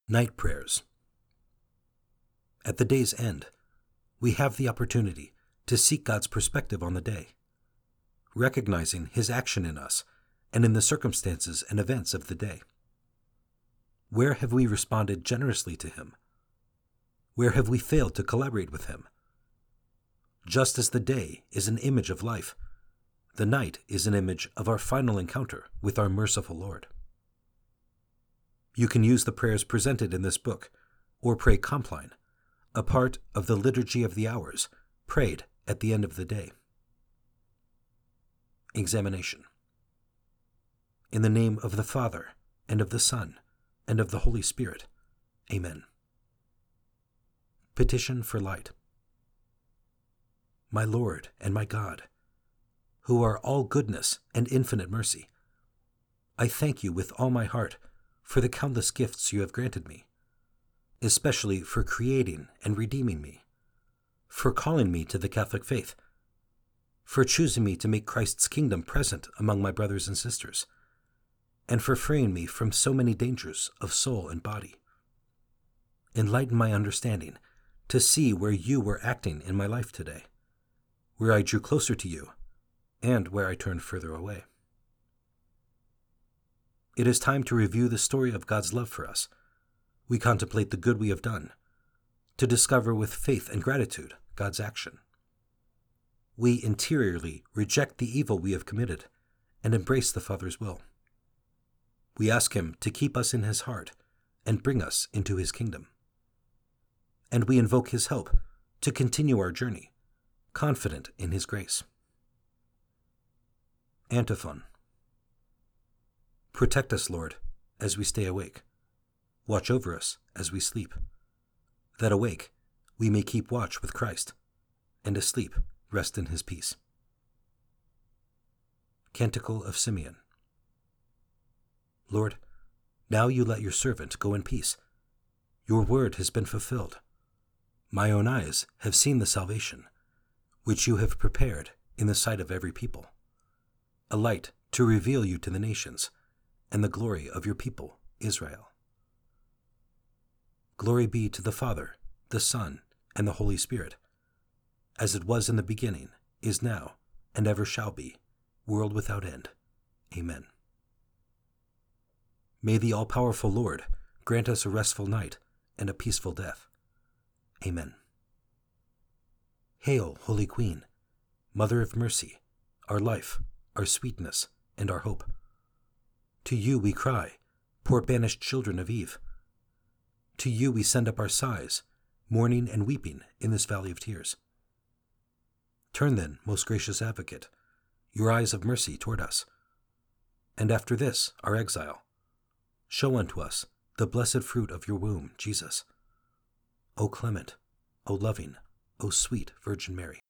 Night Prayers. At the day's end, we have the opportunity to seek God's perspective on the day, recognizing His action in us and in the circumstances and events of the day. Where have we responded generously to Him? Where have we failed to collaborate with Him? Just as the day is an image of life, the night is an image of our final encounter with our merciful Lord. You can use the prayers presented in this book, or pray Compline, a part of the Liturgy of the Hours, prayed at the end of the day. Examination. In the name of the Father, and of the Son, and of the Holy Spirit. Amen. Petition for light. My Lord and my God, who are all goodness and infinite mercy, I thank you with all my heart for the countless gifts you have granted me, especially for creating and redeeming me, for calling me to the Catholic faith, for choosing me to make Christ's kingdom present among my brothers and sisters, and for freeing me from so many dangers of soul and body. Enlighten my understanding to see where you were acting in my life today, where I drew closer to you, and where I turned further away. It is time to review the story of God's love for us. We contemplate the good we have done, to discover with faith and gratitude God's action. We interiorly reject the evil we have committed and embrace the Father's will. We ask Him to keep us in His heart and bring us into His kingdom. And we invoke His help to continue our journey, confident in His grace. Antiphon. Protect us, Lord, as we stay awake. Watch over us as we sleep, that awake we may keep watch with Christ, and asleep rest in His peace. Canticle of Simeon. Lord, now you let your servant go in peace. Your word has been fulfilled. My own eyes have seen the salvation, which you have prepared in the sight of every people, a light to reveal you to the nations, and the glory of your people, Israel. Glory be to the Father, the Son, and the Holy Spirit, as it was in the beginning, is now, and ever shall be, world without end. Amen. May the all-powerful Lord grant us a restful night and a peaceful death. Amen. Hail, Holy Queen, Mother of Mercy, our life, our sweetness, and our hope. To you we cry, poor banished children of Eve. To you we send up our sighs, mourning and weeping in this valley of tears. Turn then, most gracious Advocate, your eyes of mercy toward us. And after this, our exile, show unto us the blessed fruit of your womb, Jesus. O clement, O loving, O sweet Virgin Mary.